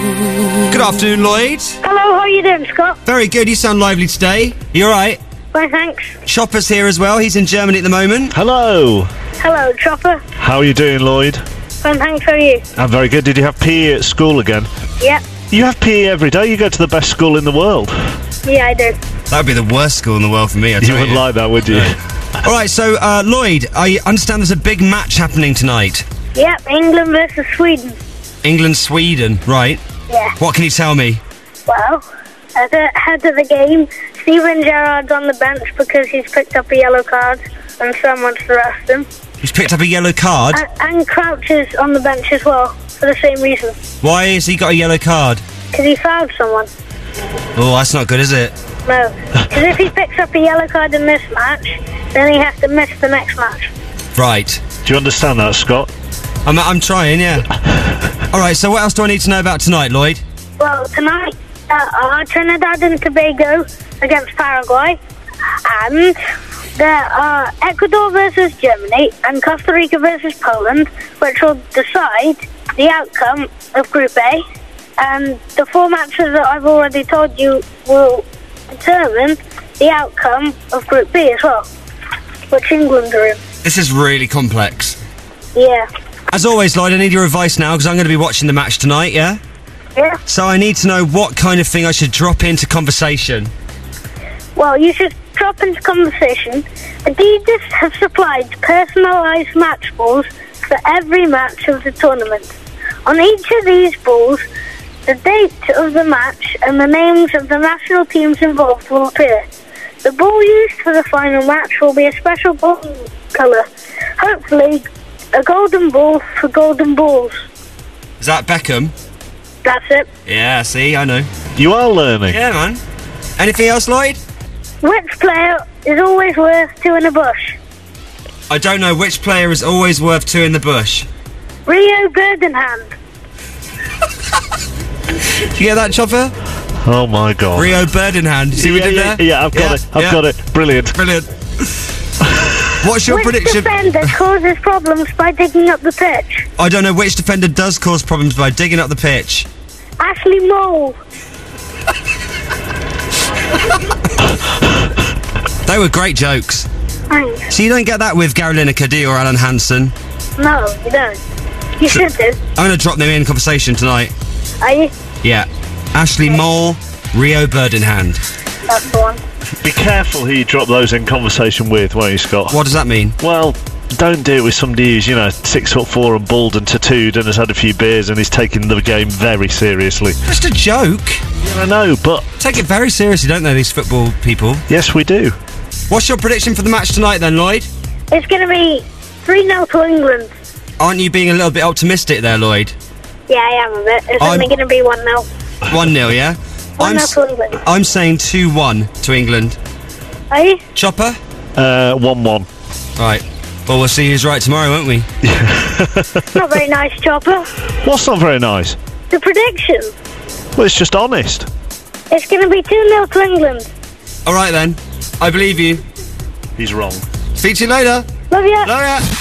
Good afternoon, Lloyd. Hello, how are you doing, Scott? Very good, you sound lively today. You alright? Fine, thanks. Chopper's here as well, he's in Germany at the moment. Hello. Hello, Chopper. How are you doing, Lloyd? Fine, thanks, how are you? I'm very good. Did you have PE at school again? Yeah. You have PE every day. You go to the best school in the world. Yeah, I do. That would be the worst school in the world for me, I tell You wouldn't like that, would you? No. Alright, so, Lloyd, I understand there's a big match happening tonight. Yep, England versus Sweden. England-Sweden, right? Yeah. What can you tell me? Well, at the head of the game, Steven Gerrard's on the bench because he's picked up a yellow card and someone's to arrest him. He's picked up a yellow card? And Crouch is on the bench as well, for the same reason. Why has he got a yellow card? Because he fouled someone. Oh, that's not good, is it? No. Because if he picks up a yellow card in this match, then he has to miss the next match. Right. Do you understand that, Scott? I'm trying, yeah. Alright, so what else do I need to know about tonight, Lloyd? Well, tonight, are Trinidad and Tobago against Paraguay, and there are Ecuador versus Germany and Costa Rica versus Poland, which will decide the outcome of Group A, and the four matches that I've already told you will determine the outcome of Group B as well, which England are in. This is really complex. Yeah. As always, Lloyd, I need your advice now, because I'm going to be watching the match tonight, yeah? Yeah. So I need to know what kind of thing I should drop into conversation. Well, you should drop into conversation. Adidas have supplied personalised match balls for every match of the tournament. On each of these balls, the date of the match and the names of the national teams involved will appear. The ball used for the final match will be a special ball colour. Hopefully, a golden ball for golden balls. Is that Beckham? That's it. Yeah, see, I know. You are learning. Yeah, man. Anything else, Lloyd? Which player is always worth two in the bush? I don't know. Which player is always worth two in the bush? Rio Ferdinand. Did you get that, Chopper? Oh, my God. Rio Ferdinand. See what we did there? Yeah, I've got it. I've got it. Brilliant. Brilliant. What's your Which prediction? defender causes problems by digging up the pitch? I don't know which defender does cause problems by digging up the pitch. Ashley Mole. They were great jokes. Thanks. So you don't get that with Gary Lineker, do you, or Alan Hansen? No, you don't. You should do. I'm going to drop them in conversation tonight. Are you? Yeah. Ashley Mole, Rio Ferdinand. That's the one. Be careful who you drop those in conversation with, won't you, Scott? What does that mean? Well, don't do it with somebody who's, 6'4" and bald and tattooed and has had a few beers and is taking the game very seriously. Just a joke. Yeah, I know, but... Take it very seriously, don't they, these football people? Yes, we do. What's your prediction for the match tonight, then, Lloyd? It's going to be 3-0 to England. Aren't you being a little bit optimistic there, Lloyd? Yeah, I am a bit. It's only going to be 1-0. 1-0, yeah? 1-0 to England. I'm saying 2-1 to England. Are you? Chopper? 1-1. Right. Well, we'll see who's right tomorrow, won't we? Not very nice, Chopper. What's not very nice? The prediction. Well, it's just honest. It's going to be 2-0 to England. All right, then. I believe you. He's wrong. Speak to you later. Love ya. Love ya.